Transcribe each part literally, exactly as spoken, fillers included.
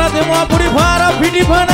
දෙමු අපුඩි පාර පිටිපන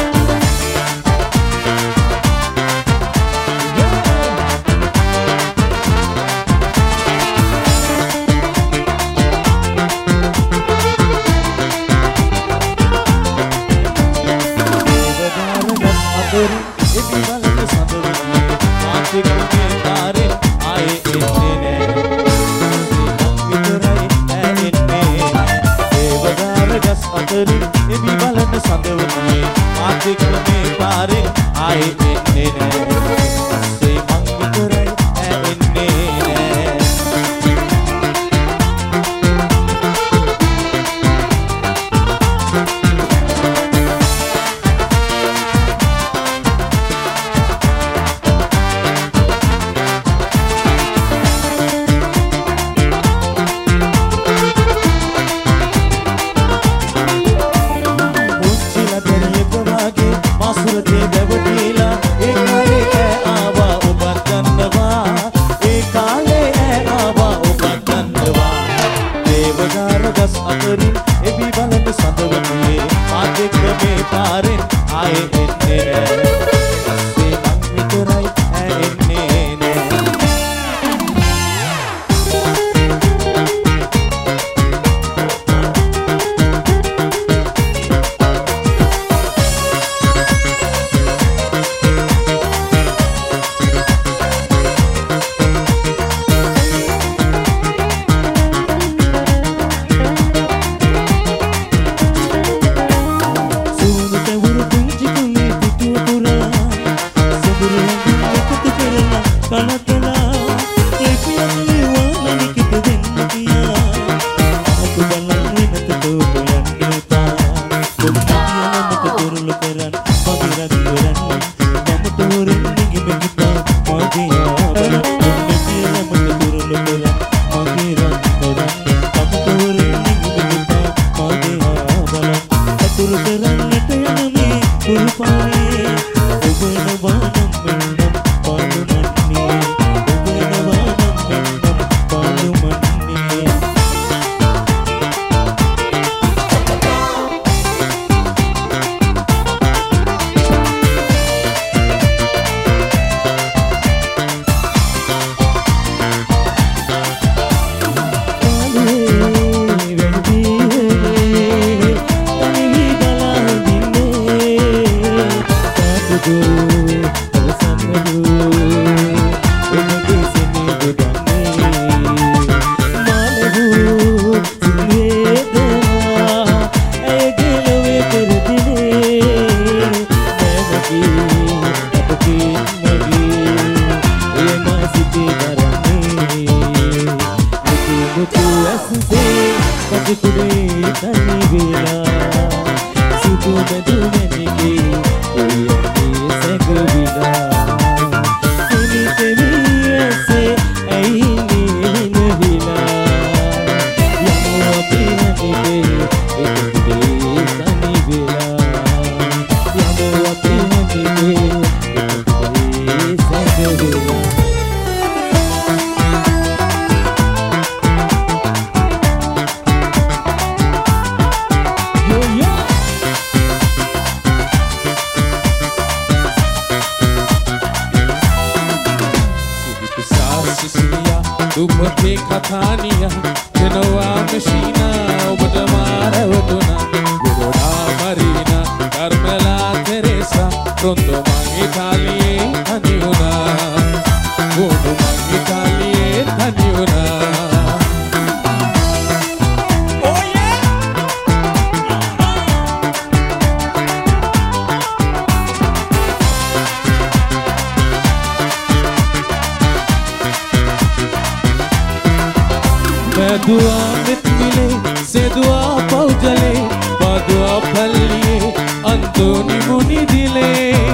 दुआ मित मिले से दुआ पौजले दुआ फलिए अंतोनी मुनि दिले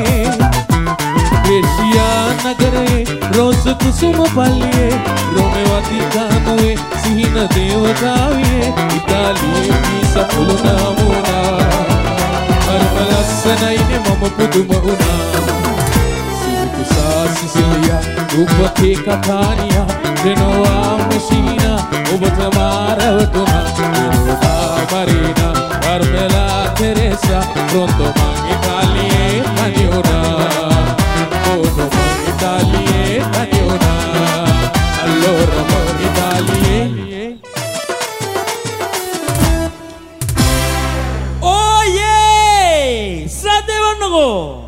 एशिया नगरे रोज कुसुम पलिए रोमेवती कानुए सिहिन देवताविए इतालिये की सफल नामुना हरमलස්සනයිනේ मम පුදුම වුණා සිරිකුසා සිසිලියා උපකේ කතානියා දෙනවා මැෂිනා ඔබට මාරවතුනා දෙනවා මරීනා වර්මලා නිසා pronto මං ඉතාලියේ තනි වුණා pronto මං ඉතාලියේ තනි වුණා allora මං ඉතාලියේ oh yeah ශ්‍රද්ධාවන්නකෝ